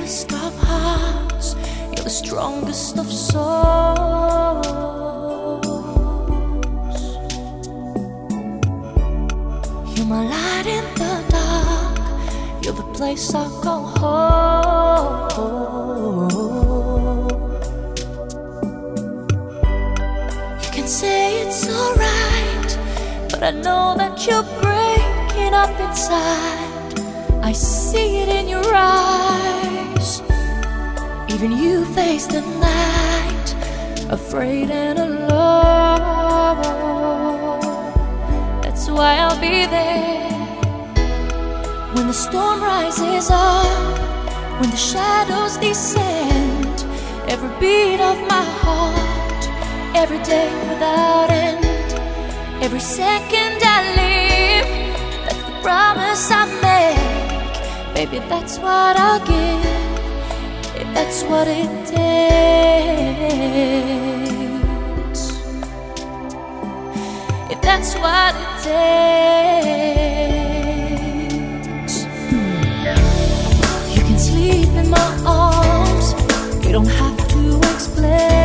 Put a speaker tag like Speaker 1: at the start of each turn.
Speaker 1: bravest of hearts, you're the strongest of souls. You're my light in the dark, you're the place I call home. You can say it's alright, but I know that you're breaking up inside. I see it in your eyes. Even you face the night, afraid and alone. That's why I'll be there when the storm rises up, when the shadows descend. Every beat of my heart, every day without end, every second I live, that's the promise I make. Baby, that's what I'll give, if that's what it takes. If that's what it takes. You can sleep in my arms, you don't have to explain.